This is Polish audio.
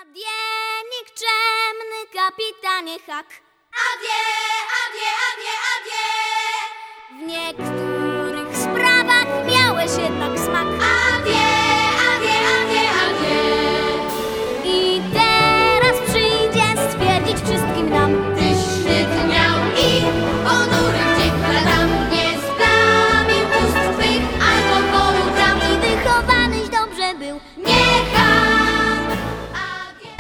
Adie, nikczemny kapitanie Hak. Adie, adie, adie, adie. W niektórych